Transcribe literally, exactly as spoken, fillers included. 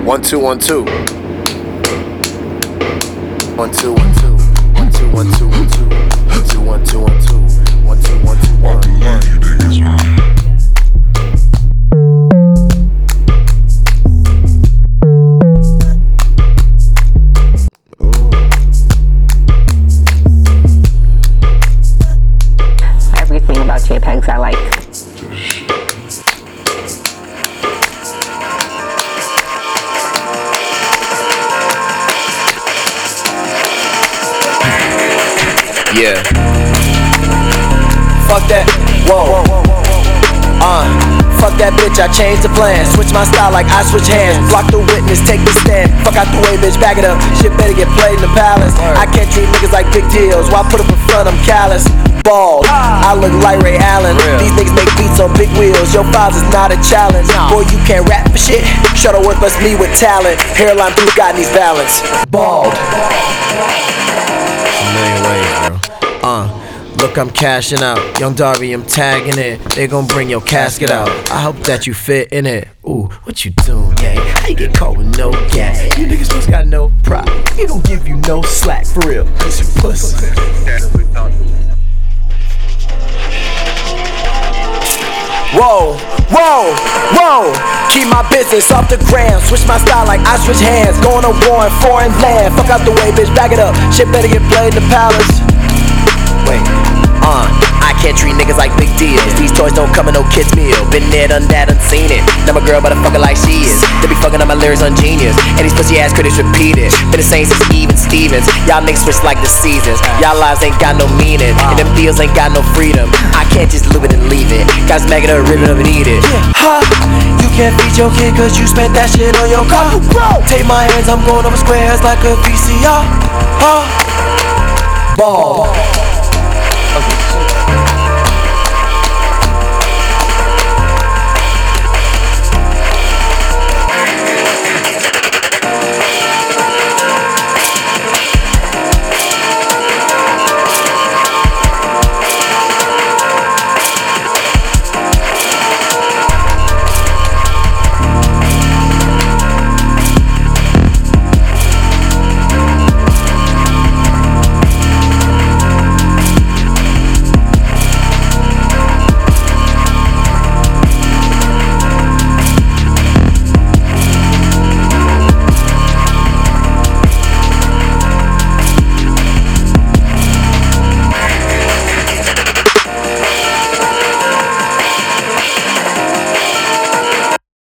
One, two, one, two. One, two, one, two. One, two, one, two, one, two. One, two, one, two, one, two. One, two, one, two, one, one. Everything about JPEGs I like. Yeah. Fuck that. Whoa. Uh. Fuck that bitch, I changed the plan. Switch my style like I switch hands. Block the witness, take the stand. Fuck out the way, bitch, back it up. Shit better get played in the palace. I can't treat niggas like big deals. Why put up in front, I'm callous. Bald, I look like Ray Allen. These niggas make beats on big wheels. Your files is not a challenge. Boy, you can't rap for shit. Shuttleworth must me with talent. Hairline blue got these balance. Bald. A million ways, bro. Uh. Look, I'm cashing out. Young Darby, I'm tagging it. They gon' bring your casket out. I hope that you fit in it. Ooh, what you doing, gang? How you get caught with no gas? You niggas just got no pride. He don't give you no slack, for real. Cause you pussy. Whoa, whoa, whoa. Keep my business off the ground. Switch my style like I switch hands. Going to war in foreign land. Fuck out the way, bitch, back it up. Shit better get played in the palace. Wait, uh, I can't treat niggas like big deals. These toys don't come in no kids meal. Been there, done that, unseen it. Now my girl better fuck her like she is. They be fucking on my lyrics on Genius. And these pussy ass critics repeat it. Been the same since even Stevens. Y'all niggas switch like the seasons. Y'all lives ain't got no meaning. And them deals ain't got no freedom. I can't just live it and leave it. Gotta smack it up, rip it up and eat it. Ha, you can't feed your kid cause you spent that shit on your car. Take my hands, I'm going over squares like a V C R. Ha, ball.